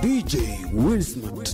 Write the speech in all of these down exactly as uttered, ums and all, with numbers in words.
D J Wilsmart.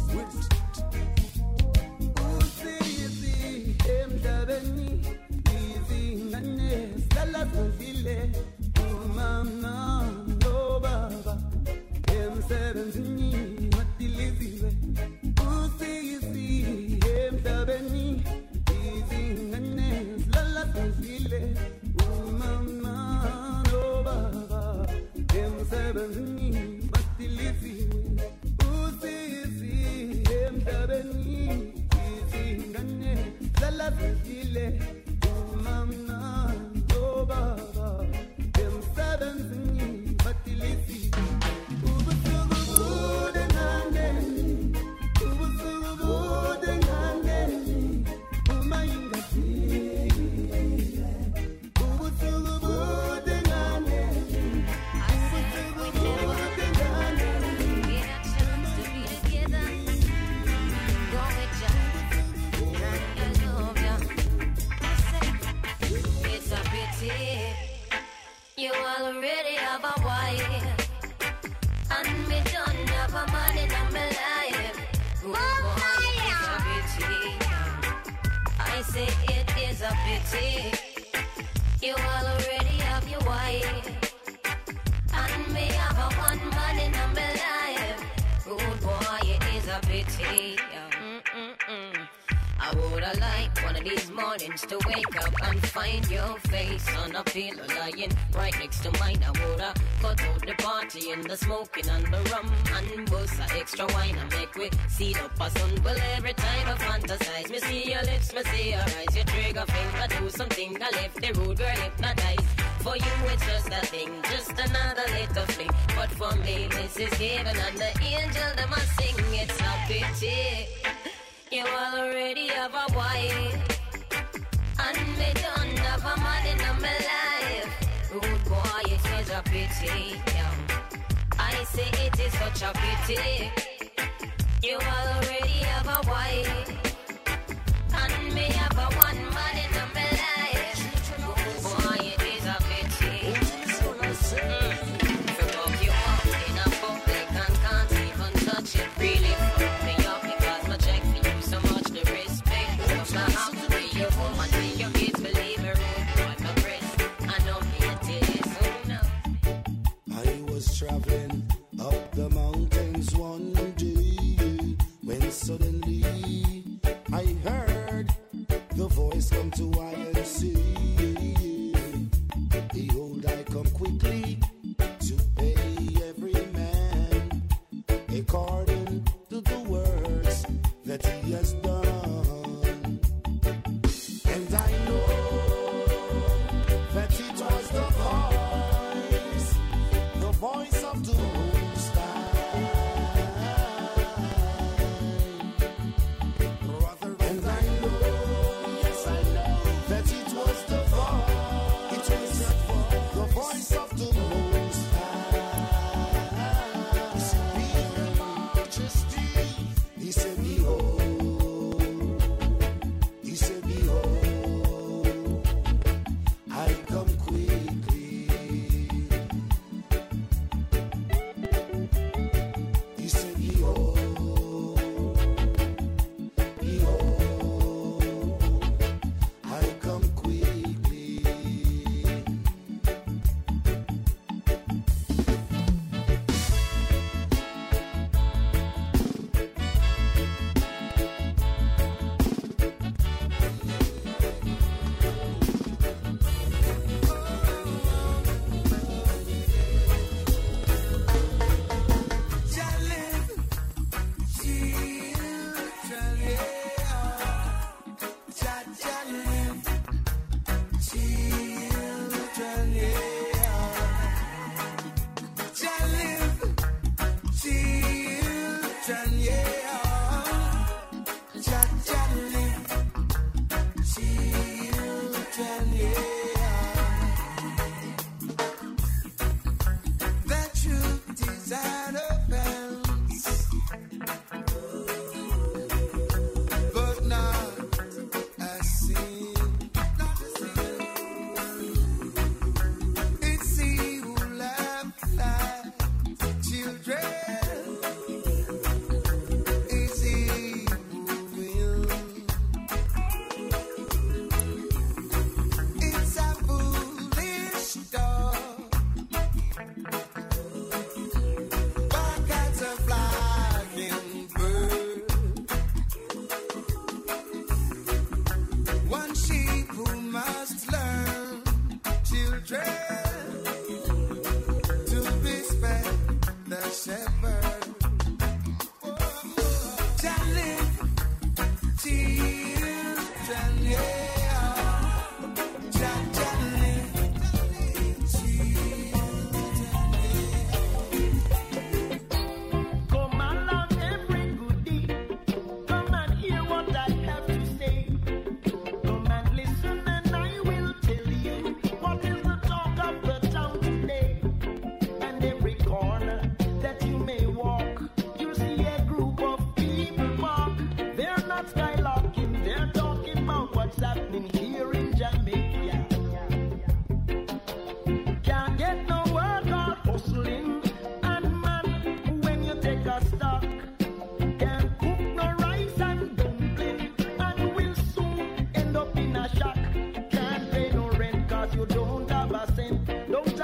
To wake up and find your face on a pillow lying right next to mine. I woulda cut out the party and the smoking and the rum and bust a extra wine and make we see up a sun. Well, every time I fantasize, me see your lips, me see your eyes, your trigger finger do something. I left the road girl hypnotized. For you it's just a thing, just another little fling. But for me this is heaven and the angel them a sing. It's a pity you already have a wife. And me don't have a man in my life. Rude boy, it is a pity. Yeah. I say it is such a pity. You already have a wife. And me have a one man in my life. Rude boy, it is a pity. Mm. If you walk you out in a public and can't even touch it, really fuck me up because my check for you so much the respect. Of the house where you home and where your kids believe me, rude boy, my breast. I know me it is, so now. I was traveling up the mountains one day when suddenly I heard the voice come to I and say, behold, I come quickly to pay every man according to the works that he has done. And I know that it was the voice, the voice of the Most High. And I know, yes I know, that it was the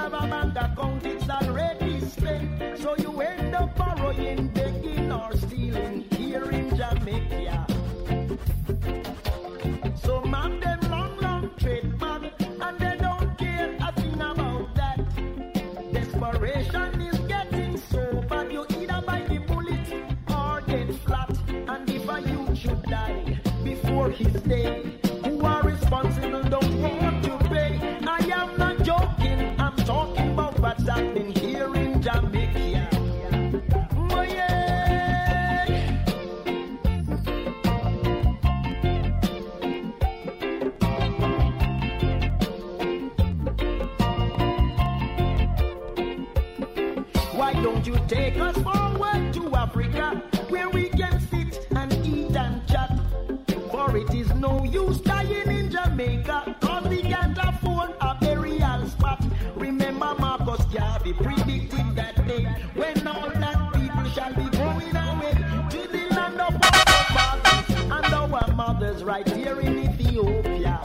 have a bank account, it's already spent. So you end up borrowing, begging or stealing here in Jamaica. So man, them long, long trade man, and they don't care a thing about that. Desperation is getting so bad, you either buy the bullet or get flat. And if a youth should die before his day, who are responsible don't want to pay. I am not joking, I'm talking about what's happening here in Jamaica. Oh yeah. Why don't you take us forward to Africa, where we can sit and eat and chat? For it is no use dying in Jamaica, cause we can't afford a burial spot. Remember Marcus Garvey predicted that day, when all that people shall be going away to the land of our fathers and our mothers right here in Ethiopia.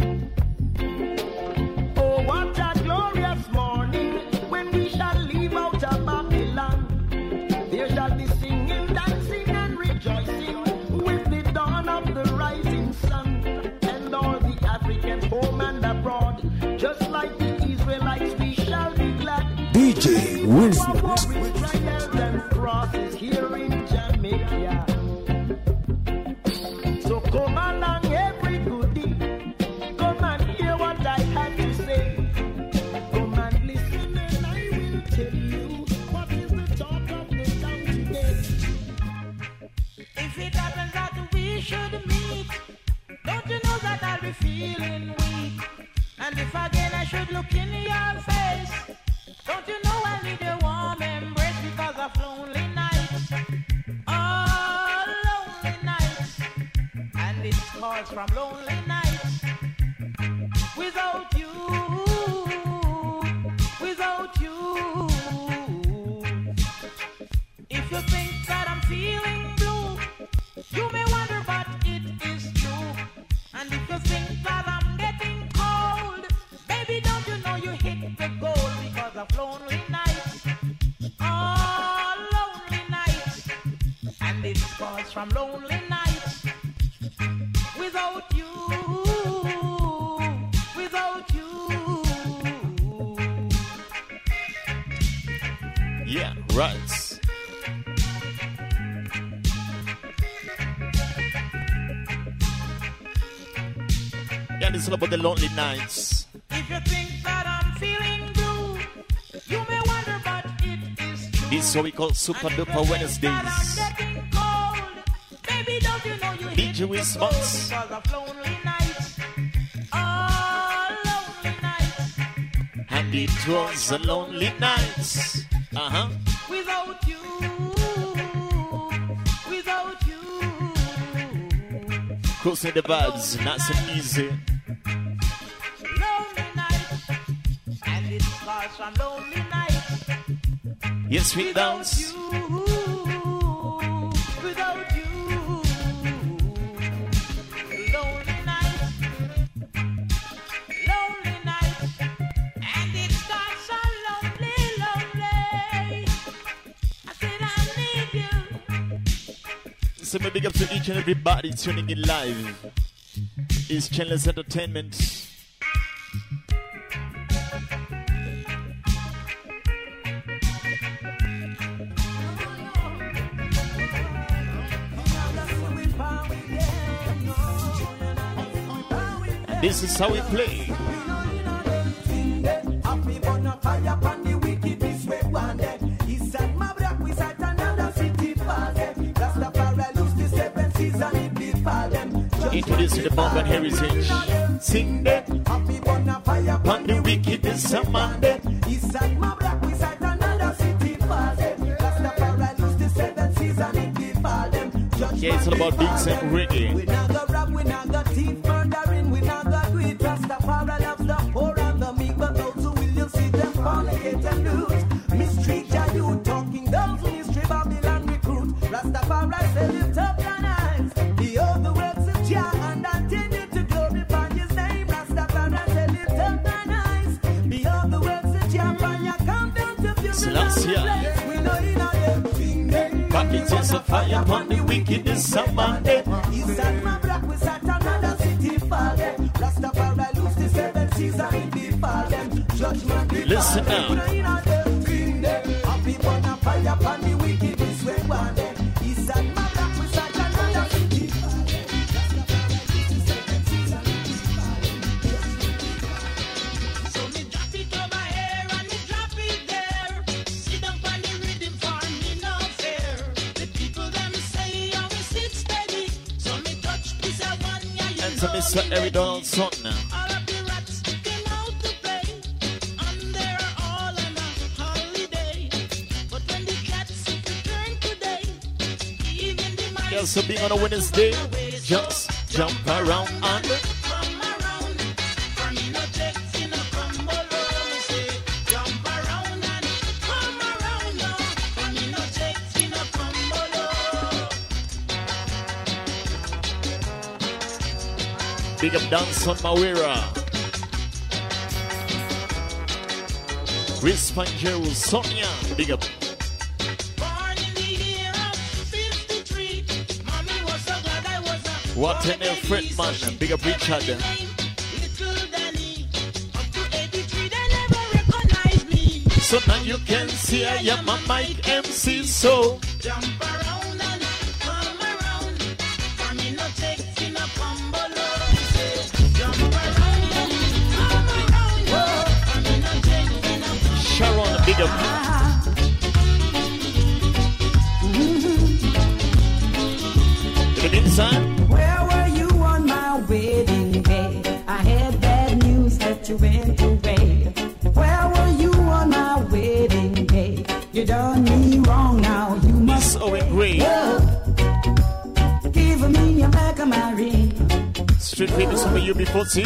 Oh, what a glorious morning when we shall leave out of Babylon. There shall be singing, dancing and rejoicing with the dawn of the rising sun. And all the Africans home and abroad, just like the Israelites, we shall be glad. D J Wisdom. Trials and crosses here in Jamaica. So come along, every goodie. Come and hear what I have to say. Come and listen and I will tell you what is the talk of the town today. If it happens that we should meet, don't you know that I'll be feeling weak? And if again I should look in your face, don't you know I need a warm embrace because of lonely nights? Oh, lonely nights. And it calls from lonely nights. Without you, without you. If you think that I'm feeling blue, you may wonder, but it is true. And if you think that I'm getting cold, baby, don't you know you hit the goal because of lonely nights? Oh, lonely nights. And it calls from lonely nights. Without you, without you. Yeah, right. Yeah, this is all about the lonely nights. If you think that I'm feeling blue, you may wonder, but it is true. This is what we call Super Duper Wednesdays. Baby, don't you know you D hit J the goal Wisdom. because of lonely nights? Oh, lonely nights. And it was a lonely night. Uh-huh. Without you, without you. Crossing the vibes, not so easy. Lonely nights. And it starts from lonely nights. Yes, we Without dance. you, without you. Lonely nights, lonely nights, and it starts so lonely, lonely. I said I need you. So my big up to each and everybody tuning in live. It's Chandler's Entertainment. This is how we play. Introducing the Bump and Heritage. Sing that. Upon the wickedness of man. Yeah, it's all about beats and reggae. We not go rob, we not go thief, murdering, we not go do it. Rastafari loves the poor and the meek, but those who will, you'll see them fornicate and lose. Mistreat your youth, talking those who mystery Babylon recruit. Rastafari say lift up your eyes, behold the works of Jah, and continue to glorify His name. Rastafari say lift up your eyes, behold the works of Jah. There's a fire upon the wickedness somebody. Is that my black we sat another city fall them. Rastafari lose the seven seas and the fall them. Judgment be listen now. Happy burn a fire upon the wickedness we want them. Is that my black we sat another city fall them. So me drop it over here and me drop it there. Sit down on the rhythm for me no fair. The people them say I will sit steady. So me touch this a one yeah you And so Mister Eric Donaldson now. all of the rats came out to play. And they're all on a holiday. But when the cats return today, even the mice Yeah, so being on a Wednesday, just jump around and come around. For me no text in a combo roll. Me say jump around and come around now. For me no text in a combo roll. big up dance on Mawira. Rispanjero Sonia, big up. Born in the year of fifty-three. Mommy was so glad I was a What an Fred man, big up Richard. Little Danny. Up to eighty-three, they never recognized me. So now you can see I am a mic M C, so Jump around and come around. For me no text in a combo low. Say, jump around and come around. For me no text in a Sharon, big up. In the meantime, Where were you on my wedding day? I had bad news that you went away. Where were you on my wedding day? You done me wrong now. You Miss must Owen Gray, give me your back of my ring. street famous for you before see.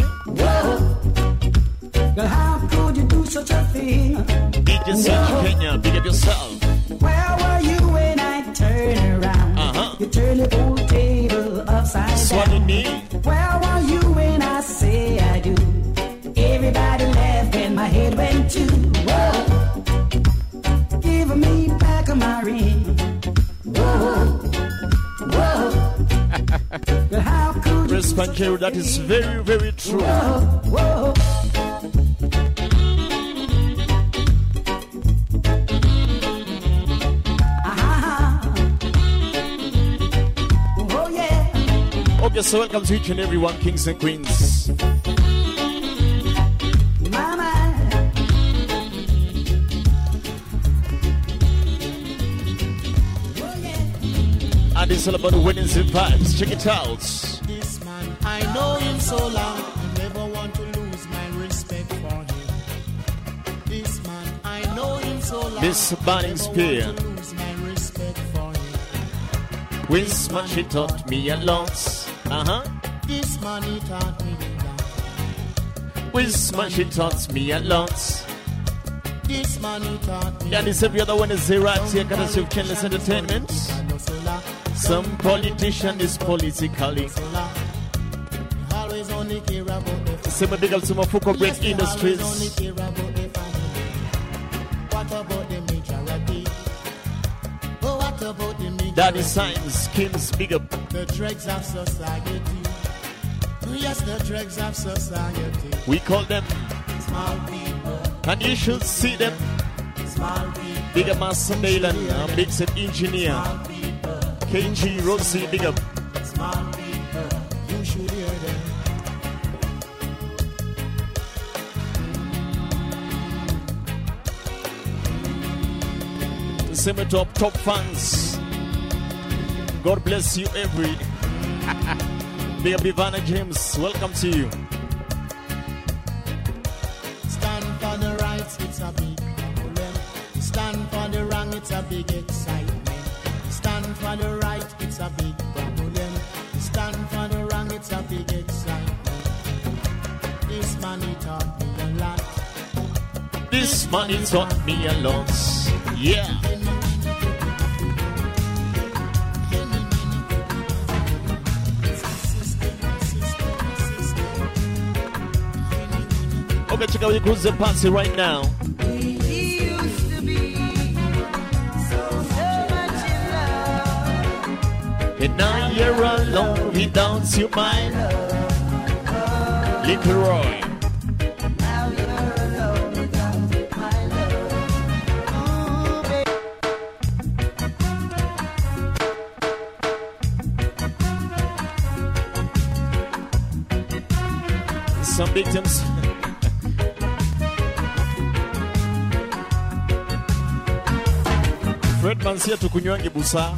Girl, how could you do such a thing? D J Serge Kenya, big up yourself. Where were you when I turned around? Uh-huh. You turned the whole table upside Swallow down. me, Where were you when I say I do? Everybody laughed and my head went too. Whoa. Give me back of my ring. Whoa. Whoa. Girl, how could you do such a Rispanjero, that is thing? very, very true. Whoa. Whoa. Ah. Oh yeah. Okay, so welcome to each and every one, kings and queens. Mama. Oh yeah. And it's all about the Wednesday vibes. Check it out. This man, I know him so long, I never want to lose my respect for him. This man, I know him so long, Miss I Burning never Spear. want to lose my respect for him. With much she taught me a lot. Uh-huh. This man, he taught me that. With much she taught me a lot. This man, he taught me And it's every other Wednesday right here, courtesy of Chandler's Entertainment. Some politician is politically. always only care about the Say my big up to my Fuko Break Yes, they always only Industries. care about the family. What about the majority? Oh, what about the majority? Daddy Signs, Kim's big up. The dregs of society. Yes, the dregs of society. We call them, Small people, and you should see them. small people, Big up Master Nayland, uh, Big Set Engineer. small people, K G Rosie, big up. small people. You should hear them. Semi top, top fans. God bless you, every. Big up Ivana James, welcome to you. Stand for the rights, it's a big problem. Stand for the wrong, it's a big excitement. Stand for the right, it's a big problem. Stand for the wrong, it's a big excitement. This money taught me a lot. This money taught me a lot. Yeah. Okay, check out your cruise and party right now. We used to be so, so much in love. Now you're alone without you, my Little Roy. Now you're alone without my love. Ooh, Some victims. Fred Mansia tukunywange busa.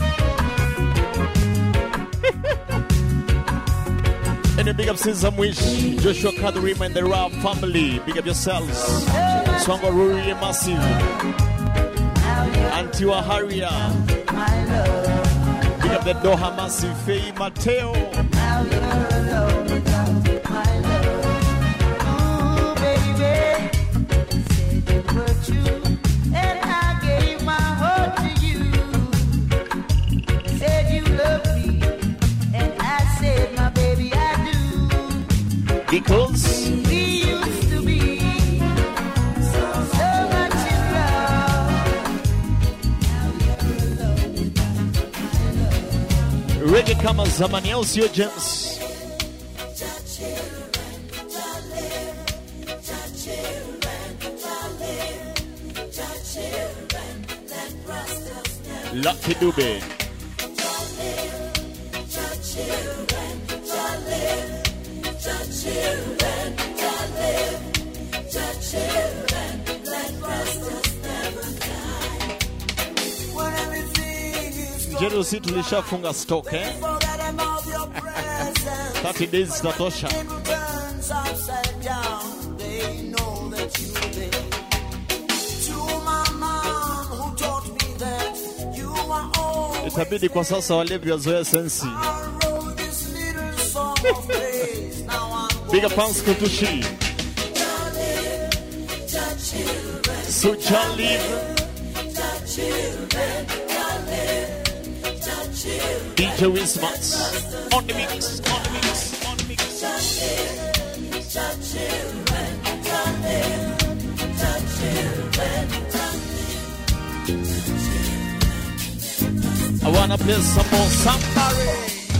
And a big up Cesar Wish, Joshua Kadurima and the Rap family. Big up yourselves. Swanga Ruri Massive. Antiwa Haria. Big up the Doha Massive, Faye Mateo. now you're alone without my love. Ooh, baby, said you were true, and I gave my heart to you. Said you loved me, and I said, my baby, I do. Because We used to be so, so much in love. Now you're alone without my love. Reggae kama zamani au sio James? Lucky Dube. Jero si tulishafunga stock eh? thirty days tatosha. Itabidi kwa sasa walevi wazoea sensi. Big up Pans Kutushi. So Charlie D J Wismats on the mix, on the mix, on the mix. I wanna play some more somebody.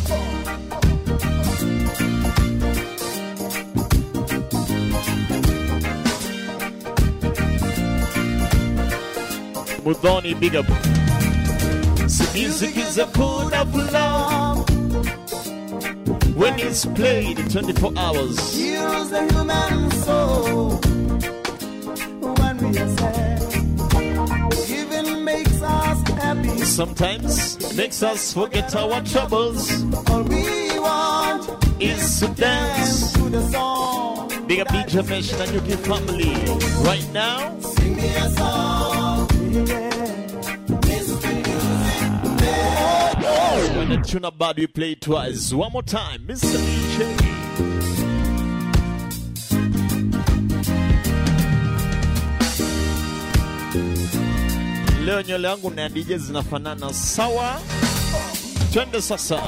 Mudhoni, big up. So music is a food of love when it's played twenty-four hours. Use the human soul when we are sad. Giving makes us happy. Sometimes it makes us forget our troubles. All we want Is to dance. to the song. Big up D J Mesh and Yuki family. Right now, Sing me a song. Yeah. when the tune about we play it twice. One more time, Mister D J. Leo nywele yangu na D J zinafanana sawa. Twende sasa.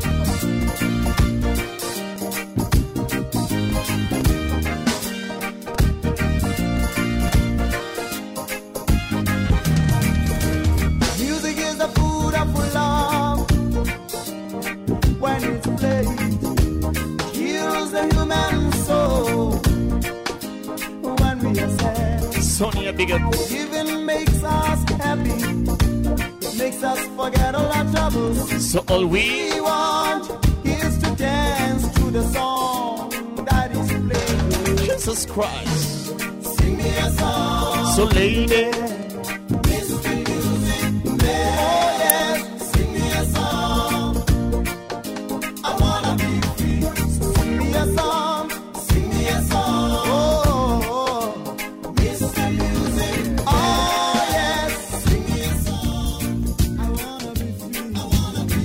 Music is the food of love when it's played. Heals the human soul when we are sad. Sonia, big up. Giving makes us happy. It makes us forget all our troubles. So all we We want is to dance to the song that is played. Jesus Christ. Sing me a song. So lady, Mister Music Man. Oh yes, sing me a song. I wanna be free. So sing me a song. Sing me a song. Oh, oh, oh. Mister Music. Oh yes, sing me a song. I wanna be free. I wanna be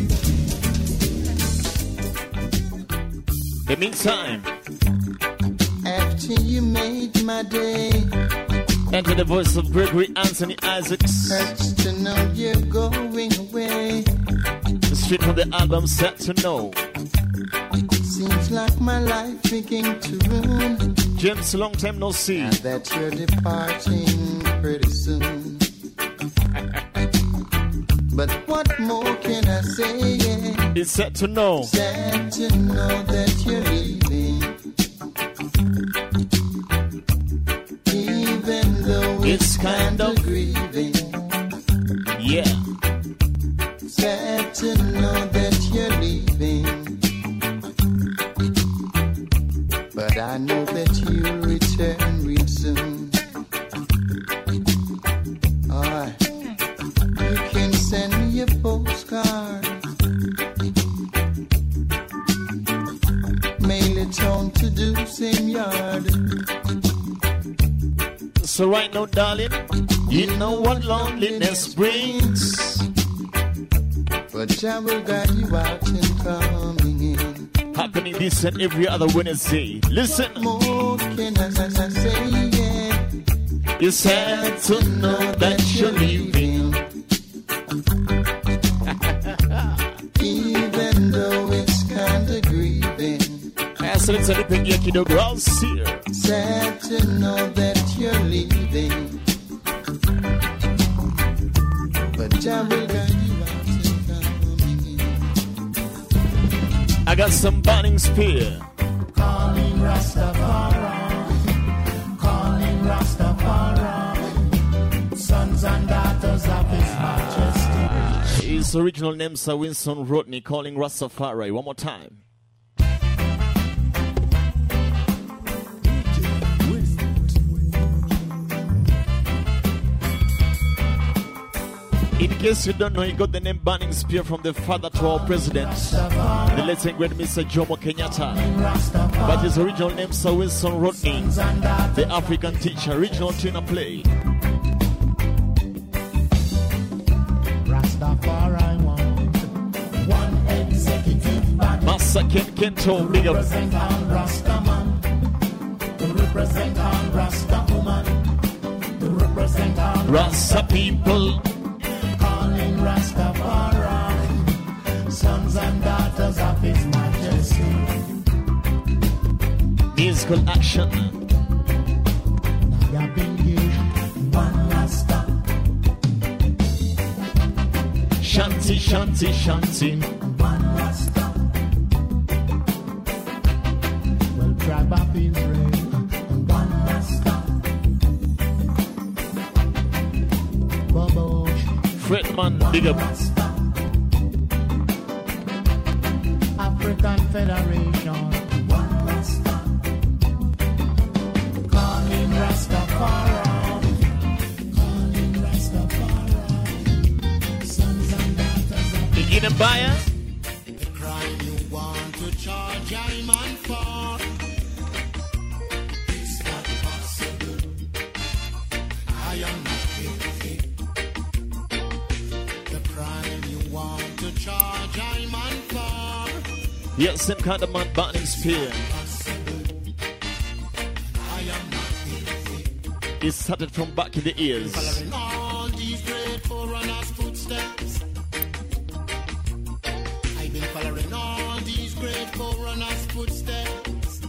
free. the meantime, After you made my day, enter the voice of Gregory Anthony Isaacs. hurts to know you're going away. Straight from the album Set to Know. Seems like my life begin to ruin, James, long time no see. and that you're departing pretty soon. But what more can I say? Yeah. It's sad to know. Sad to know that you're leaving. Even though it's, it's kind of grieving. Yeah. Sad to know that you're leaving. But I know that you'll return real soon. Alright. You can send me a postcard. Mail it on to do same yard. So right now, darling, you know what loneliness brings. But I will guide you out and coming in. Happening this and every other Wednesday. Listen. More can I, I say, yeah. You're sad to know that you're leaving. Even though it's kinda grieving. Sad to know that you're leaving. But I will guide you out and coming in. I got some burning spear. Calling Rastafari. Calling Rastafari. Sons and daughters of His Majesty. His original name is Winston Rodney, calling Rastafari. One more time. In case you don't know, he got the name Burning Spear from the father to our president, the late and great Mister Jomo Kenyatta. But his original name is Winston Rodney, the African teacher, original tune and play. Rastafari one, one executive body. Master Ken Kento, big up. Represent all Rastaman, represent all Rasta woman, represent all Rasta people. Calling Rastafari, sons and daughters of His Majesty. Musical action. Now been here, one Rasta. Shanty, shanty, shanty. One Rasta. Well, tribe of Israel, one Rasta. Bobo. Fredman, big up. African Federation. One Rasta. Calling Rastafari. Calling Rastafari. Sons and daughters of Begin a buyer. the crime you want to charge a man for. It's not possible. I am not guilty. To charge I man for. Yeah, same kind of man, Burning Spear. I am not guilty. It started from back in the ears. Following all these great forerunners' footsteps. I've been following all these great forerunners' footsteps.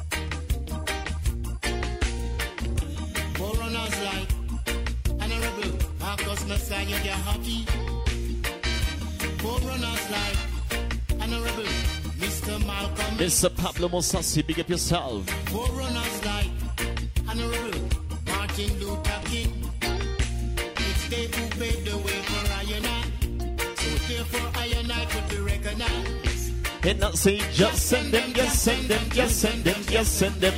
Forerunners like Honorable Marcus Messiah Gahaki. Forerunners like Honorable Mister Malcolm. Mister Pablo Mosasi, big up yourself. Forerunners like Honorable Martin Luther King. It's they who paved the way for I and I. So therefore I and I could be recognized. And not say just send them, just send them, just send them, just send them.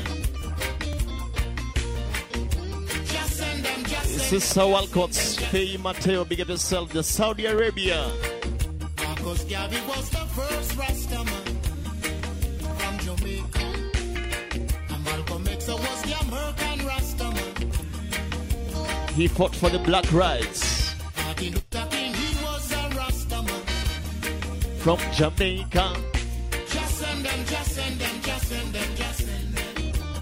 Just send them, just send them. This is Sawalkot's Faye Mateo, big up yourself, the Saudi Arabia. Because Gabby was the first Rastaman from Jamaica. And Malcolm X was the American Rastaman. He fought for the black rights. Martin Luther King, he was a Rastaman. From Jamaica. Just send them, just send them, just send them, just send them.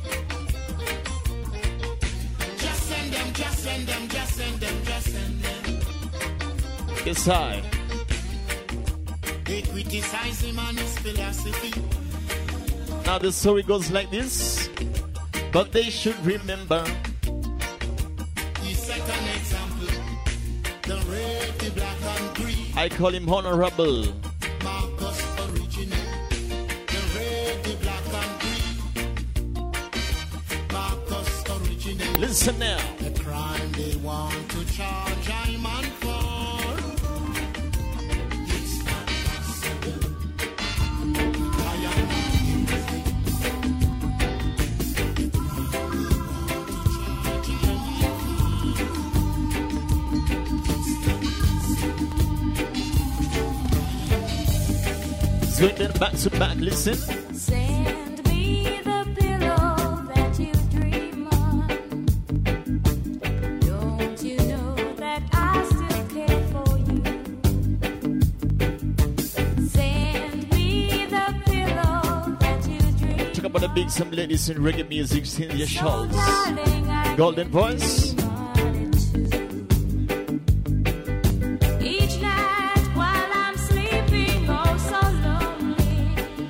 Just send them, just send them, just send them, just send them. Yes, I. They criticize him and his philosophy. Now the story goes like this. But they should remember. He set an example. The red, the black and green. I call him Honorable Marcus Listen now. The crime they want to charge I'm on for. It's not possible. I am Swing them back to back, listen. Send me the pillow that you dream on. Don't you know that I still care for you? Send me the pillow that you dream. Talk about the big some ladies in reggae music, Cynthia So, Schultz. darling, I Golden voice. wanted to. Each night while I'm sleeping, oh so lonely,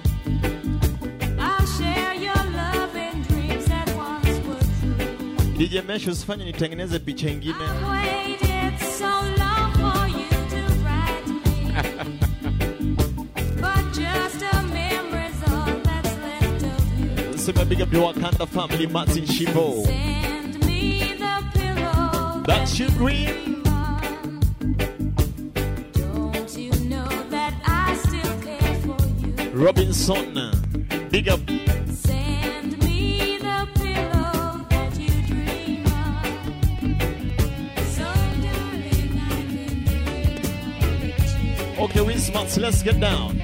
I'll share your love and dreams that once were true. D J Mesh usifanye nitengeneze picha ingine. I've waited so long for you to write me, but just a memory's all that's left of you. Super big up the Wakanda family, Martin Shivo. Send me the pillow That's your dream. Don't you know that I still care for you? Robinson, big up. Send me the pillow that you dream of. So darling, I've been dreaming. Okay, we smart, so let's get down.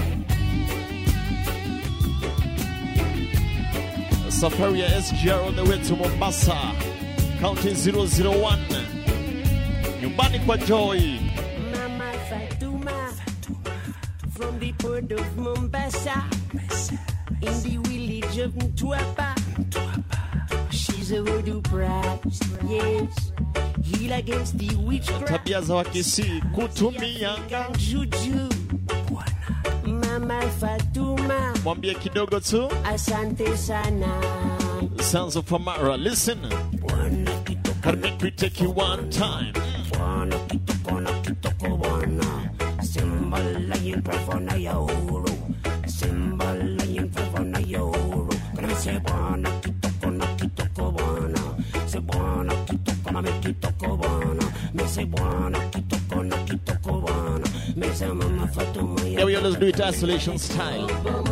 Safaria S G R on the way to Mombasa, counting zero zero one. Nyumbani kwa Joy. Mama Fatuma from the port of Mombasa, in the village of Mtwapa. She's a voodoo priest, yes, heal against the witchcraft Tabia za Wakisi kutumianga. and juju. Mama Fatuma, Mwambie kidogo tu. asante sana. Sounds of Amara, listen. Karne we take you one time. Bwana kitoko na kitoko bwana, Simba lion perform na yauru, Simba lion perform na yauru. Kana se bwana kitoko na kitoko bwana, se bwana kitoko na me kitoko bwana, me se bwana kitoko na kitoko bwana, me se mama Fatuma ya. Yeah, we always do it isolation style.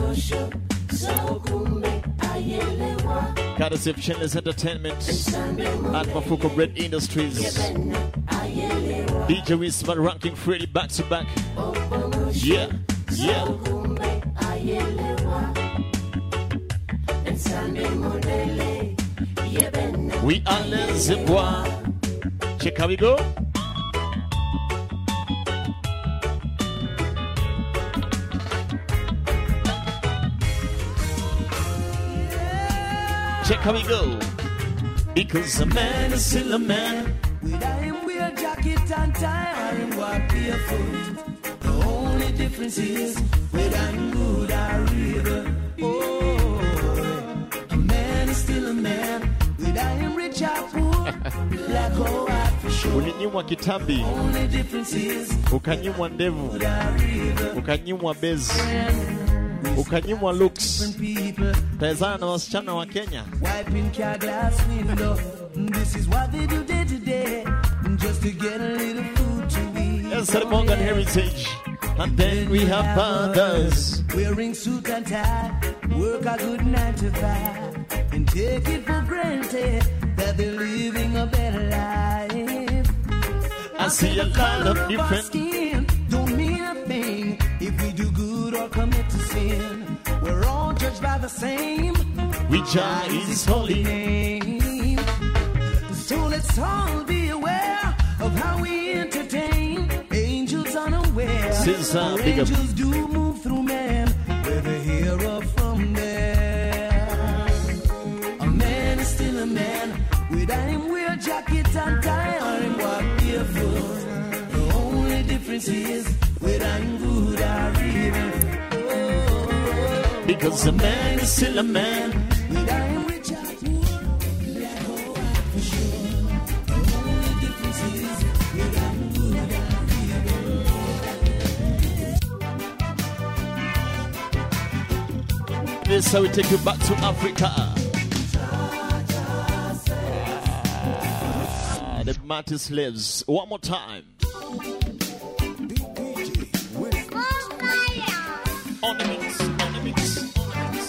Courtesy of Chinless Entertainment and Mafuko Bread Industries. D J Wisman ranking Freddy back to back. Yeah, yeah. We are les bois. Check how we go. Check how we go. Because a man is still a man. With him wear jacket and tie, or him walk barefoot. The only difference is whether I'm good or evil. Oh, a man is still a man. With him rich or poor, black or white for sure. Ulinyimwa kitambi, Only difference is ukanyimwa ndevu, good or evil. ukanyimwa bezi, ukanyimwa looks. People Taezana na wasichana wa Kenya. wiping car glass window. This is what they do day to day, just to get a little food to eat. Yes, Mongan heritage. And then we have others. Wearing suit and tie, work a good nine to five, and take it for granted that they're living a better life. I see a lot of different. Skin don't mean a thing if we do good or commit to sin. We're all judged by the same. We judge His holy name. So let's all be aware of how we entertain angels unaware. Since I For big up. angels do move through man, whether here or from there. A man is still a man, without him wear jacket and tie, or him walk barefoot. The only difference is whether I'm good or evil. Oh, Because a man is still a man. without him rich or poor, black or white for sure. The only difference is whether I'm good or evil. This is how we take you back to Africa. mighty slaves. One more time. On the mix, on the mix, on the mix.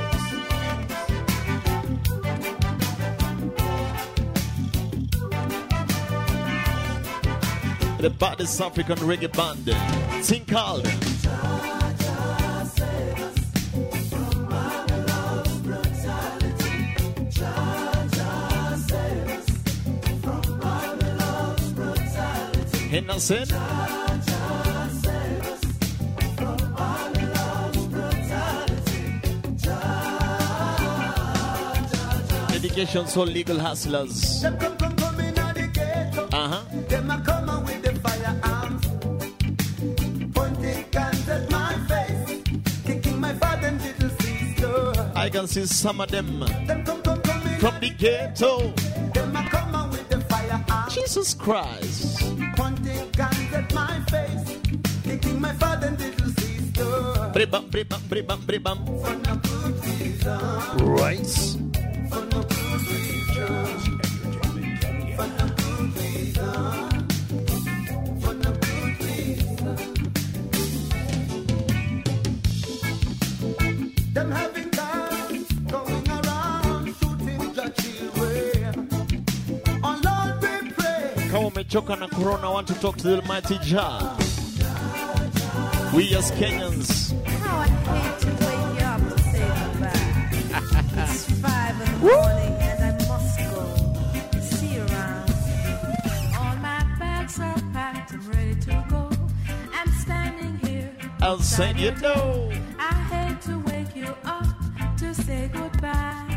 The baddest African reggae band, thing called Innocent. Dedication so legal hustlers. Them come, come, come in at the ghetto. Uh-huh. Them a come out with the firearms, pointing guns at my face, kicking my father and little sister. I can see some of them Them come, come, come in from the ghetto. Them a come out with the firearms, Jesus Christ. pointing guns at my face, kicking my father and little sister. Bribam, bribam, bribam, bribam. For no good reason. Right. For no good reason. For no good reason. For no good reason. Them having guns going around shooting the children. Oh Lord, we pray. Kama umechoka na corona, want to talk to the Almighty Jah. We as Kenyans. How I hate to wake you up to say goodbye. It's five in the morning and I must go. See you around. All my bags are packed, I'm ready to go. I'm standing here. I'll send you know. I hate to wake you up to say goodbye.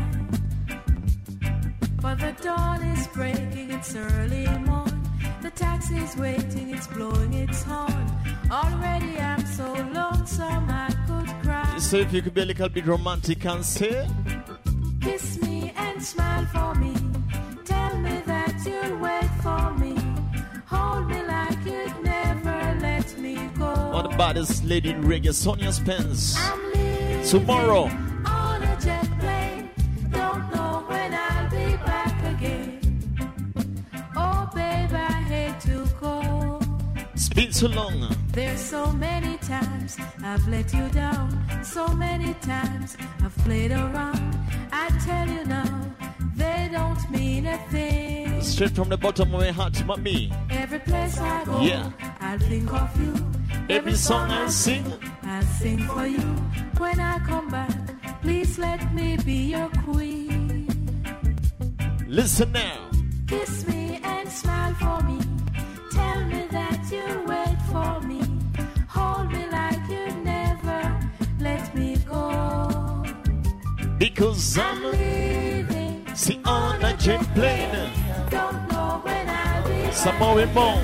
But the dawn is breaking, it's early morn. The taxi's waiting, it's blowing its horn. Already I'm so lonesome I could cry. So if you could be a little bit romantic and say, Kiss me and smile for me. Tell me that you'll wait for me. Hold me like you'd never let me go. on the baddest lady in reggae, Sonia Spence. I'm leaving Tomorrow. on a jet plane. Don't know when I'll be back again. Oh, babe, I hate to go. It's been so long. There's so many times I've let you down. So many times I've played around. I tell you now, they don't mean a thing. Straight from the bottom of my heart to me. Every place I go, Yeah. I'll think of you. Every song I sing, I'll sing for you. When I come back, please let me be your queen. listen now. Kiss me and smile for me. Tell me that you'll wait for me. Hold me like you never let me go. Because I'm leaving, see on a jet plane. don't know when I'll be Some more and more.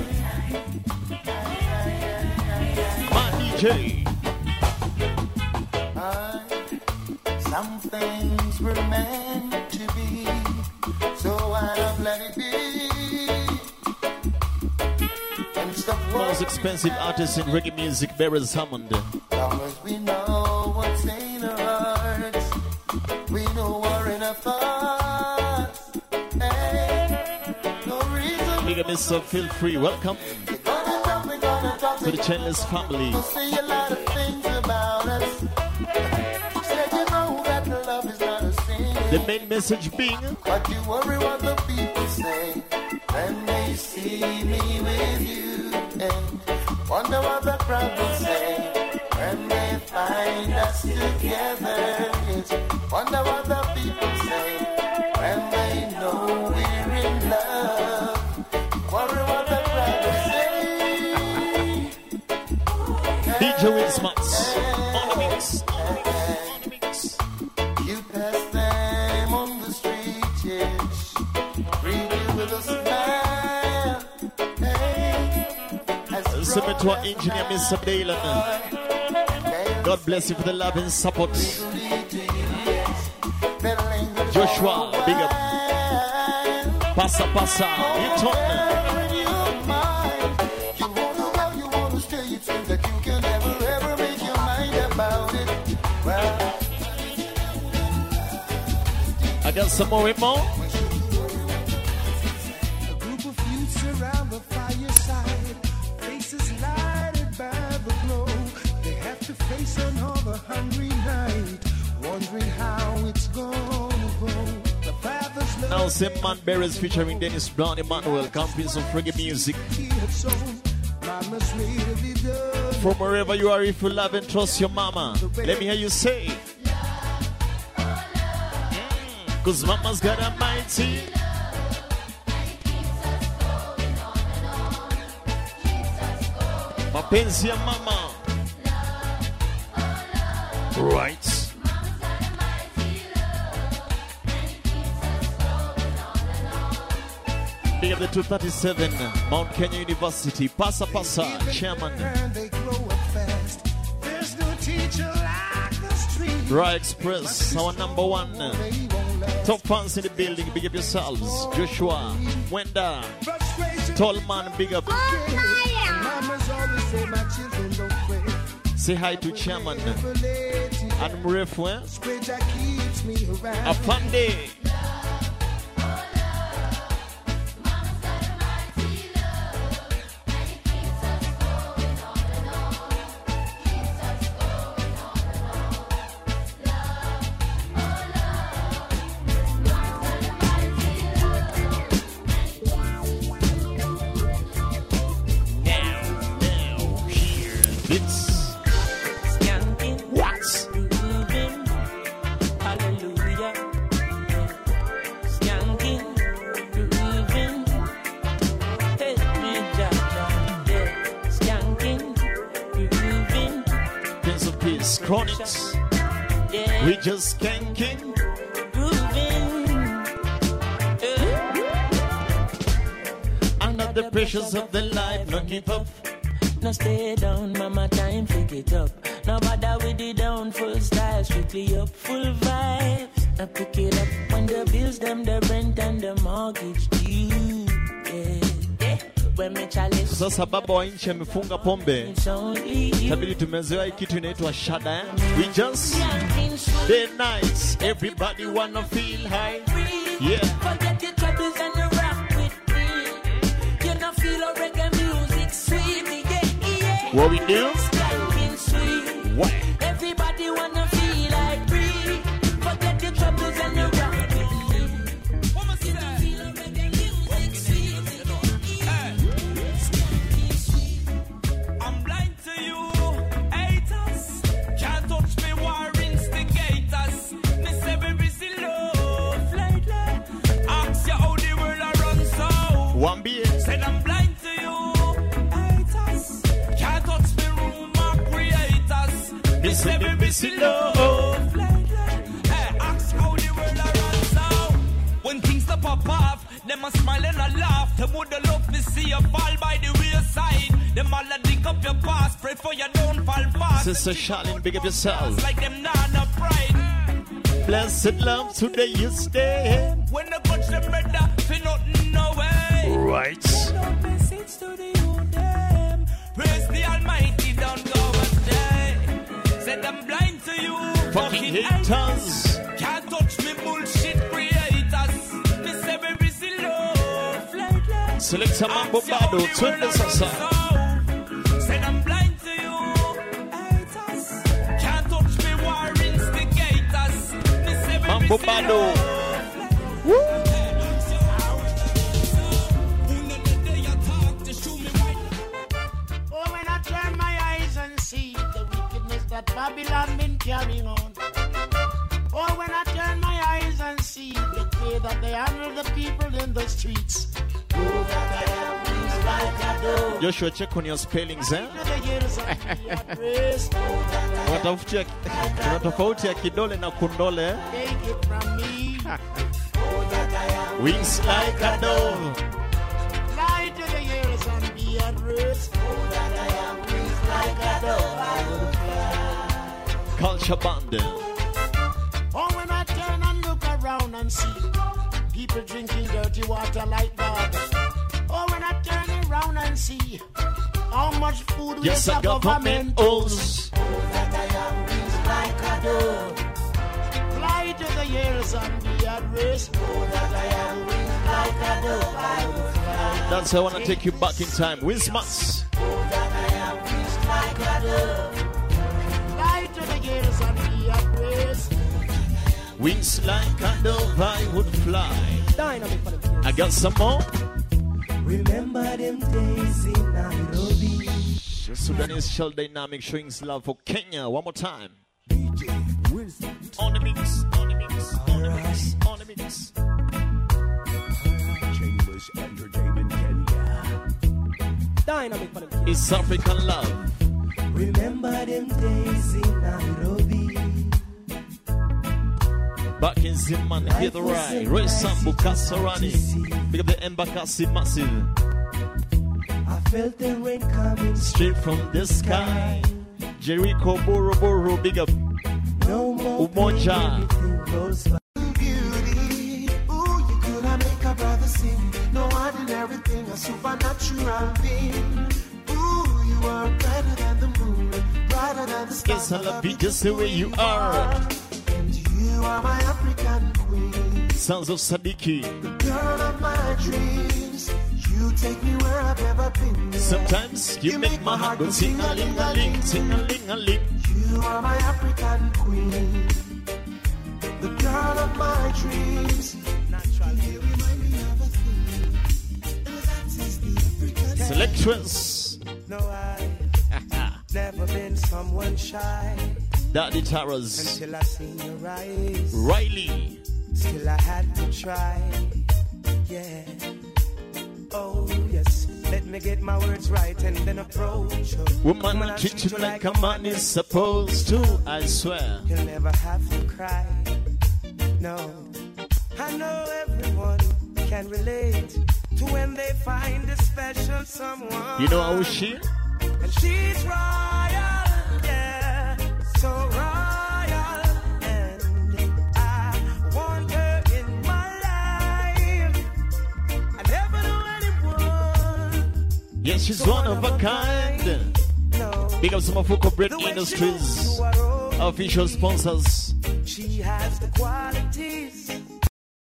My D J. Some things were meant to be, so I've let it be. And stop Most expensive artist in reggae music, Beres Hammond. long as we know what's in our hearts, we know we're in a thoughts. Hey, no reason Big up, Mister Feel Free. Welcome we're gonna talk, we're gonna talk, to the Chainless family. we'll say a lot of things about us. Said you know that love is not a sin. The main message being, But you worry what the people say when they see me with you, and wonder what the crowd will say when they find us together. Yes. Wonder what the people say when they know we're in love. Worry what the crowd will say. D J Winsmats. On the mix. You pass them on the street, yes. Greet you with a smile. Hey, as Send me to our engineer, Mister Dalen. God bless you for the love and support. Joshua, big up. Passa, passa. You talk. You wanna go, you wanna stay, you think that you can never ever make your mind about it. Well, I got some more and more. a group of youth around the fireside, faces lighted by the glow. They have to face another hungry night, wondering how it's gonna go. The father's love. Now, Sam Man Bearers featuring Dennis Brown, Emmanuel, Campins of reggae music. From wherever you are, if you love and trust your mama, let me hear you say, mm, cause mama's got a mighty. Mapenzi ya mama. Right. Big up the two thirty-seven, Mount Kenya University, Pasa Pasa, chairman. Raw Express, our number one. Top fans in the building, big up yourselves. Joshua, Wenda, Tallman, big up. Say hi to chairman. And Murefwe, Afande. Chronics, yeah. We just skanking, grooving, uh. Under the pressures of the life, no give up. No stay down, mama, time pick it up. No bother with the down, full style, strictly up, full vibes. I pick it up when the bills, them, the rent and the mortgage due, yeah. Sasa baba wa nchi amefunga pombe, tabidi tumezoea hii kitu inaitwa shada eh? We just day nights, everybody wanna feel high. Yeah. Forget your troubles and you rock with me. You know feel a reggae music sweet, yeah, yeah. What we do? Sweet. What? Everybody wanna feel like free. Forget your troubles and you rock with me. Wambie. Said I'm blind to you, haters. Can't touch me, room, my creators. This every busy love. Hey, ask how the world runs out. When things stop pop off, them a smile and a laugh. They woulda love to see you fall by the wayside. Them all a dig up your past, pray for you don't fall fast. Sister Charlene, big up yourself. Like them nana pride. Blessed love today you stay. When the touch them better, feel nothing no way. Right. No message to the youth them. Praise the Almighty, don't go and die. Said I'm blind to you. Fucking haters. Can't touch me bullshit creators. This every busy love. Select some Mambo Bado, twende sasa. Said I'm blind to you. Haters. Can't touch me war instigators. This every Mambo busy Bado. love. Woo. That Babylon been carrying on. Oh, when I turn my eyes and see the way that they handle the people in the streets. Oh, that I am is like a dog. Joshua, check on your spellings, eh? Kuna tofauti ya kidole na kundole, eh? Take it from me. Oh, that I am wings like a dove. Fly to the years and be at rest. Oh, that I am wings like a dove. I will fly. Culture band. Oh, when I turn and look around and see people drinking dirty water like that. Oh, when I turn around and see how much food yes, the government owes. Oh, that I am wings like a dove. Fly to the years and be at rest. Oh, that I am wings like a dove. I will fly. That's how I wanna take you back in time. Wismas. Wings like a dove, I would fly. I got some more. Remember them days in Nairobi. The Sudanese shell dynamic showing his love for Kenya. One more time. On the mix, on the mix, on the mix, on the mix. Chambers Entertainment Kenya. Dynamic for them. It's African love. Remember them days in Nairobi. Back in Ziman, hear the ride. Ray Sambu Kasarani. Big up the Mbakasi Massive. I felt the rain coming straight from the sky. Jericho Boro Boro, big up. No more Umoja. Beauty, ooh, you could have make a brother sing. No ordinary thing, a supernatural being. Ooh, you are brighter than the moon, brighter than the stars. Yes, I love you just the way you are. You are my African queen. Sons of Sadiki. The girl of my dreams. You take me where I've never been. Yeah. Sometimes you, you make, make my heart go sing-a-ling-a-ling, sing-a-ling-a-ling. You are my African queen. The girl of my dreams. You remind me of a thing. And that is the African. Selectress. No, I never been someone shy. Daddy Taras. Until I seen your eyes. Riley. Still I had to try. Yeah. Oh yes. Let me get my words right and then approach you. Woman, Woman treat you like a man is supposed to, I swear. You'll never have to cry. No. I know everyone can relate to when they find a special someone. You know how she? And she's royal. Yeah. So royal, and I want her in my life. I never knew anyone. Yes, she's so one of a kind. No. Big up some of Fuko Bread Industries, official sponsors. She has the qualities